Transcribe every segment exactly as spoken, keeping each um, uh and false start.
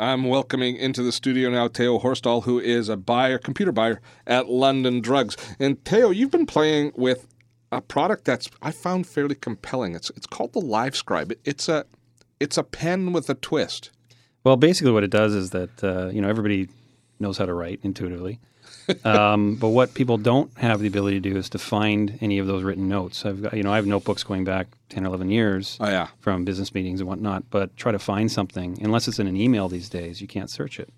I'm welcoming into the studio now Theo Horsdal, who is a buyer, computer buyer at London Drugs. And Theo, you've been playing with a product that's I found fairly compelling. It's it's called the LiveScribe. It's a it's a pen with a twist. Well, basically what it does is that uh, you know everybody knows how to write intuitively. um, but what people don't have the ability to do is to find any of those written notes. I've got, you know, I have notebooks going back ten or eleven years oh, yeah. from business meetings and whatnot, but try to find something, unless it's in an email these days, you can't search it.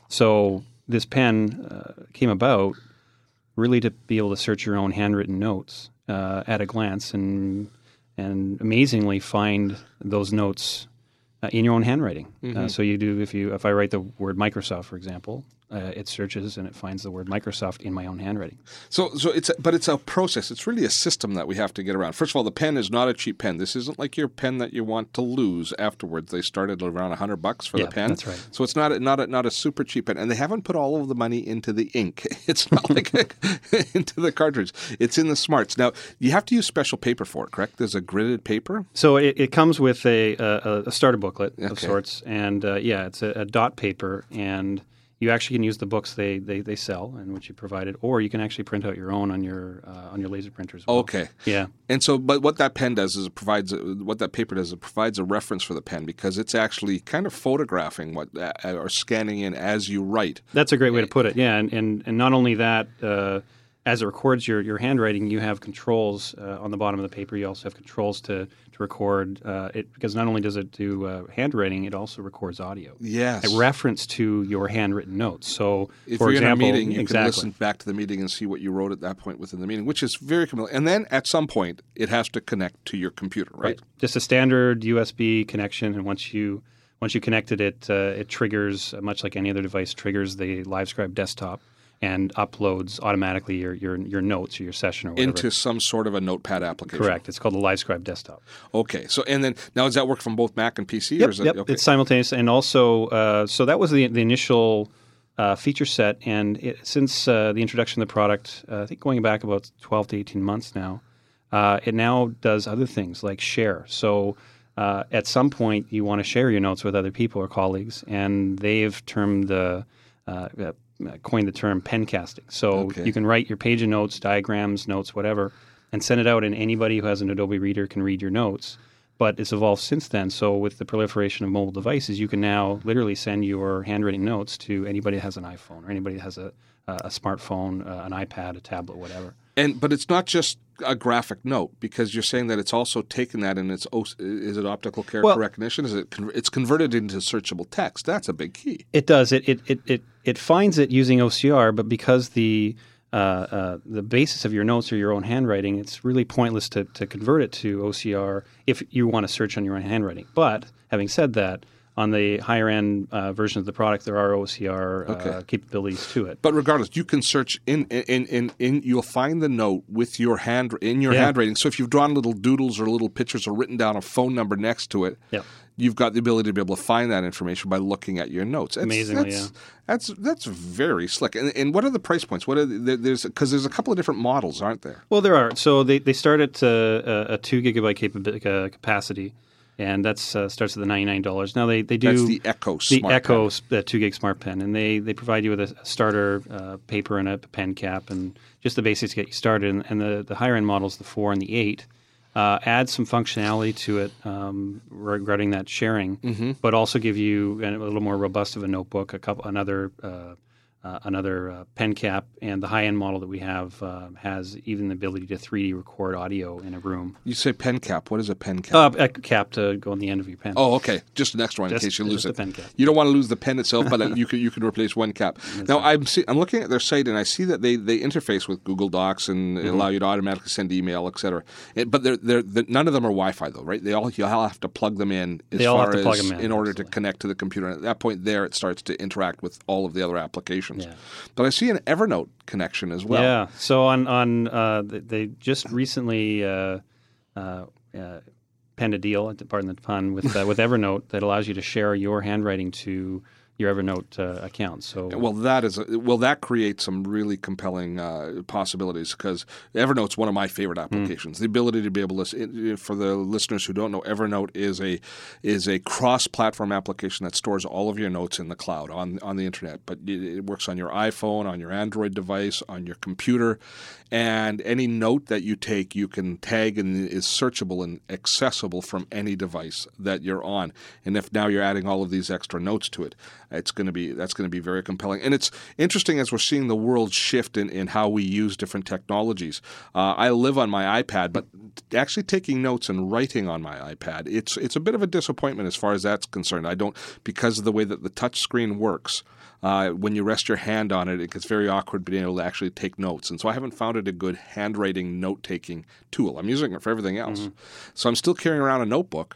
So this pen uh, came about really to be able to search your own handwritten notes uh, at a glance and and amazingly find those notes uh, in your own handwriting. Mm-hmm. Uh, so you do, if you if I write the word Microsoft, for example, Uh, it searches and it finds the word Microsoft in my own handwriting. So, so it's a, but it's a process. It's really a system that we have to get around. First of all, the pen is not a cheap pen. This isn't like your pen that you want to lose afterwards. They started around a hundred bucks for yeah, the pen. That's right. So it's not a, not a, not a super cheap pen, and they haven't put all of the money into the ink. It's not like into the cartridge. It's in the smarts. Now you have to use special paper for it, correct? There's a gridded paper. So it, it comes with a, a, a starter booklet okay. of sorts, and uh, yeah, it's a, a dot paper and. You actually can use the books they, they, they sell and which you provided, or you can actually print out your own on your uh, on your laser printer as well. Okay. Yeah. And so, but what that pen does is it provides what that paper does. It provides a reference for the pen because it's actually kind of photographing what uh, or scanning in as you write. That's a great way to put it. Yeah, and and, and not only that. Uh, As it records your, your handwriting, you have controls uh, on the bottom of the paper. You also have controls to, to record uh, it because not only does it do uh, handwriting, it also records audio. Yes. A reference to your handwritten notes. So, if for you're example, in a meeting, you exactly. can listen back to the meeting and see what you wrote at that point within the meeting, which is very compelling. And then at some point, it has to connect to your computer, right? right. Just a standard U S B connection, and once you once you connected it, uh, it triggers, uh, much like any other device, triggers the LiveScribe desktop. And uploads automatically your, your your notes or your session or whatever. Into some sort of a notepad application. Correct. It's called the LiveScribe desktop. Okay. So and then now does that work from both Mac and P C? Yep, or is it, yep. Okay. It's simultaneous. And also, uh, so that was the the initial uh, feature set. And it, since uh, the introduction of the product, uh, I think going back about twelve to eighteen months now, uh, it now does other things like share. So uh, at some point, you want to share your notes with other people or colleagues, and they've termed the uh, coined the term pen casting. So okay. you can write your page of notes, diagrams, notes, whatever, and send it out, and anybody who has an Adobe Reader can read your notes. But it's evolved since then. So with the proliferation of mobile devices, you can now literally send your handwritten notes to anybody that has an iPhone or anybody that has a, a smartphone, uh, an iPad, a tablet, whatever. And but it's not just a graphic note because you're saying that it's also taken that and it's is it optical character well, recognition? Is it it's converted into searchable text? That's a big key. It does. It it it it, it finds it using O C R, but because the uh, uh, the basis of your notes are your own handwriting, it's really pointless to to convert it to O C R if you want to search on your own handwriting. But having said that, on the higher end uh, version of the product, there are O C R uh, okay. capabilities to it. But regardless, you can search in in, in in you'll find the note with your hand in your yeah. handwriting. So if you've drawn little doodles or little pictures or written down a phone number next to it, yeah. you've got the ability to be able to find that information by looking at your notes. That's, Amazingly, that's, yeah. That's that's very slick. And, and what are the price points? What are the, there's because there's a couple of different models, aren't there? Well, there are. So they they start at uh, a two gigabyte capa- uh, capacity. And that's uh, starts at the ninety-nine dollars. Now they, they do that's the Echo the Smart Echo Pen. uh, two gig Smart Pen, and they, they provide you with a starter uh, paper and a pen cap, and just the basics to get you started. And, and the, the higher end models, the four and the eight, uh, add some functionality to it um, regarding that sharing, mm-hmm. but also give you a little more robust of a notebook, a couple another. Uh, Uh, another uh, pen cap, and the high-end model that we have uh, has even the ability to three D record audio in a room. You say pen cap. What is a pen cap? Uh, a cap to go on the end of your pen. Oh, okay. Just an extra one just, in case you lose just it. The pen cap. You don't want to lose the pen itself, but you can you can replace one cap. That's now right. I'm see, I'm looking at their site and I see that they, they interface with Google Docs and mm-hmm. allow you to automatically send email, et cetera. It, but they're, they're, they're, none of them are Wi-Fi though, right? They all you all have to plug them in as they all far have to as plug them in, in order absolutely. to connect to the computer. And at that point, there it starts to interact with all of the other applications. Yeah. But I see an Evernote connection as well. Yeah. So on on uh, they just recently uh, uh, uh, penned a deal, pardon the pun, with uh, with Evernote that allows you to share your handwriting to your Evernote uh, account. So Well, that is a, well, that creates some really compelling uh, possibilities because Evernote's one of my favorite applications. Mm. The ability to be able to, for the listeners who don't know, Evernote is a is a cross-platform application that stores all of your notes in the cloud on on the internet. But it, it works on your iPhone, on your Android device, on your computer, and any note that you take, you can tag and is searchable and accessible from any device that you're on. And if now you're adding all of these extra notes to it, it's going to be that's going to be very compelling. And it's interesting as we're seeing the world shift in, in how we use different technologies. Uh, I live on my iPad, but actually taking notes and writing on my iPad, it's it's a bit of a disappointment as far as that's concerned. I don't because of the way that the touch screen works. Uh, when you rest your hand on it, it gets very awkward being able to actually take notes. And so I haven't found it a good handwriting note-taking tool. I'm using it for everything else. Mm-hmm. So I'm still carrying around a notebook.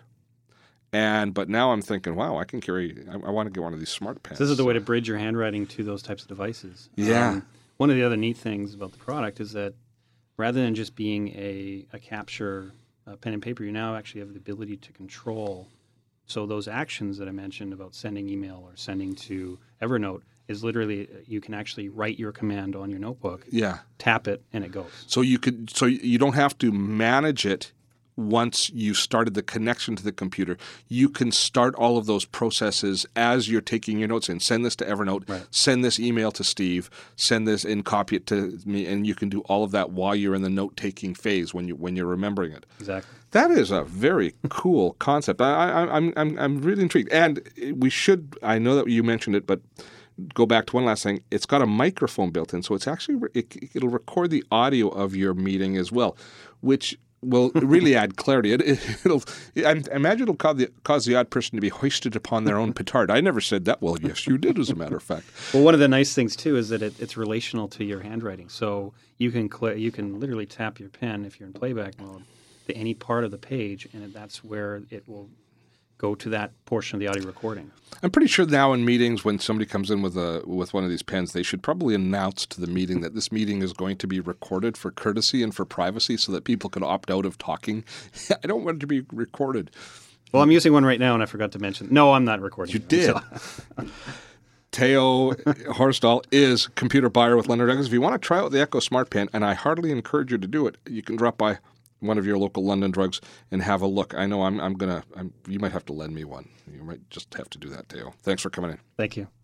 And but now I'm thinking, wow, I can carry. I, I want to get one of these smart pens. This is the way to bridge your handwriting to those types of devices. Yeah. Um, one of the other neat things about the product is that rather than just being a, a capture uh, pen and paper, you now actually have the ability to control. So those actions that I mentioned about sending email or sending to Evernote is literally you can actually write your command on your notebook. Yeah. Tap it and it goes. So you could. So you don't have to manage it. Once you started the connection to the computer, you can start all of those processes as you're taking your notes in. Send this to Evernote, right. Send this email to Steve, send this and copy it to me, and you can do all of that while you're in the note-taking phase when you when you're remembering it. Exactly. That is a very cool concept. I, I, I'm I'm I'm really intrigued, and we should. I know that you mentioned it, but go back to one last thing. It's got a microphone built in, so it's actually it, it'll record the audio of your meeting as well, which will really add clarity. It, it, it'll, I imagine it'll cause the, cause the odd person to be hoisted upon their own petard. I never said that. Well, yes, you did, as a matter of fact. Well, one of the nice things too is that it, it's relational to your handwriting. So you can cl- you can literally tap your pen if you're in playback mode to any part of the page, and that's where it will go to that portion of the audio recording. I'm pretty sure now in meetings when somebody comes in with a with one of these pens, they should probably announce to the meeting that this meeting is going to be recorded for courtesy and for privacy so that people can opt out of talking. I don't want it to be recorded. Well, I'm using one right now and I forgot to mention. No, I'm not recording. You did. So. Teo Horsdal is computer buyer with London Drugs. If you want to try out the Echo Smart Pen, and I heartily encourage you to do it, you can drop by one of your local London Drugs and have a look. I know I'm, I'm going to, you might have to lend me one. You might just have to do that, Teo. Thanks for coming in. Thank you.